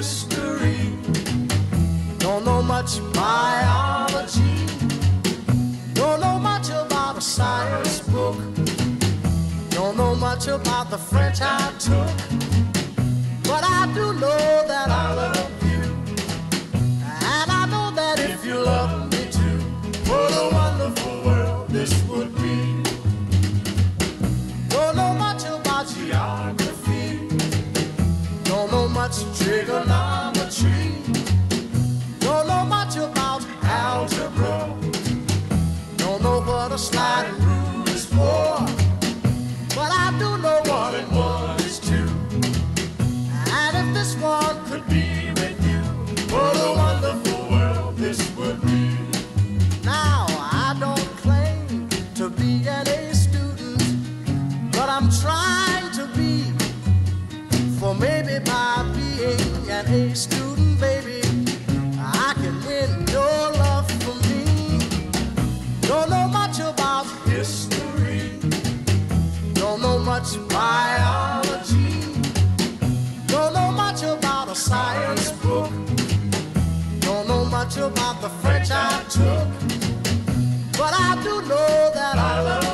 history. Don't know much biology. Don't know much about a science book. Don't know much about the French I took. But I do know that I love you. And I know that if you love me too, what a wonderful world this would be. Don't know much about geography. Don't know much trigonometry. Don't know much about algebra. Don't know what a sliding rule is for. But I do know 1 and 1 is 2. And if this one could be with you, what a wonderful world this would be. Now, I don't claim to be an A student, but I'm trying to be. For maybe by being an A student, baby, I can win your love for me. Don't know much about history. Don't know much biology. Don't know much about a science book. Don't know much about the French I took. But I do know that I love